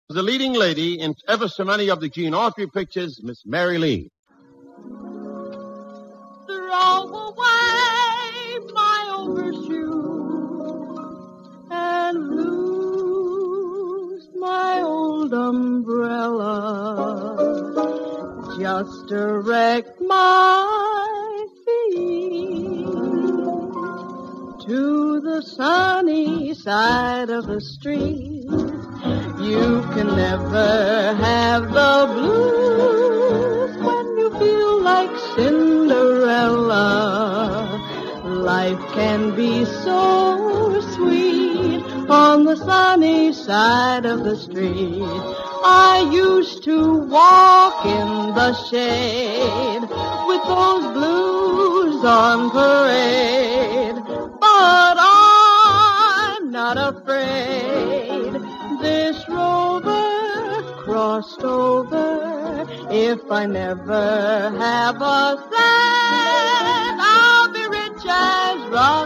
The leading lady in ever so many of the Gene Autry pictures, Miss Mary Lee. Throw away my overshoes and lose my old umbrella. Just direct my feet to the sunny side of the street. You can never have the blues when you feel like Cinderella. Life can be so sweet on the sunny side of the street. I used to walk in the shade with those blues on parade, but I'm not afraid. This rover crossed over. If I never have a cent, I'll be rich as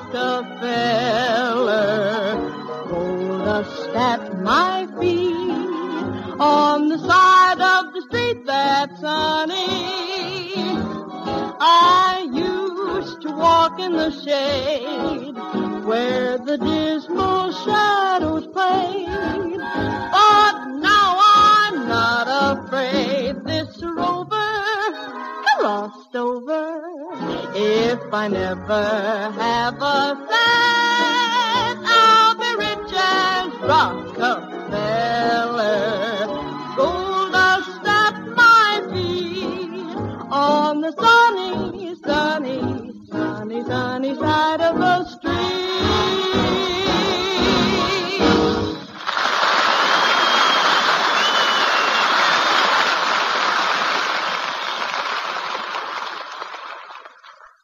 Rockefeller. Gold dust at my feet on the side of the street that's sunny. I used to walk in the shade where the dismal shadows played, but now I'm not afraid. This rover crossed over. If I never have a